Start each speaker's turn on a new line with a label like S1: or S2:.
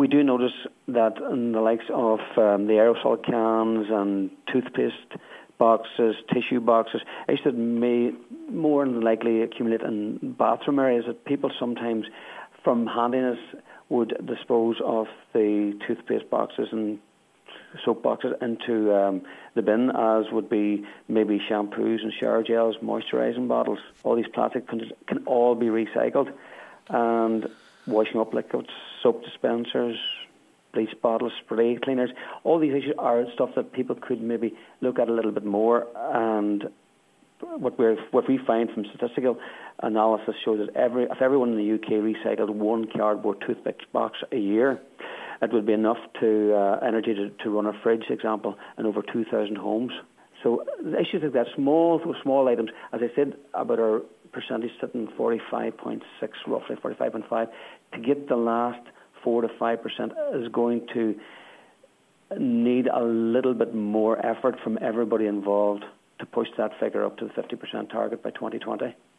S1: we do notice that in the likes of the aerosol cans and toothpaste boxes, tissue boxes, actually may more than likely accumulate in bathroom areas, that people sometimes, from handiness, would dispose of the toothpaste boxes and soap boxes into the bin, as would be maybe shampoos and shower gels, moisturising bottles. All these plastic can all be recycled, and washing up liquids, soap dispensers, bleach bottles, spray cleaners, all these issues are stuff that people could maybe look at a little bit more. And what we find from statistical analysis shows that if everyone in the UK recycled one cardboard toothpick box a year, it would be enough energy to run a fridge, for example, in over 2,000 homes. So issues like that, small items, as I said about our percentage sitting 45.6, roughly 45.5, to get the last 4 to 5% is going to need a little bit more effort from everybody involved to push that figure up to the 50% target by 2020.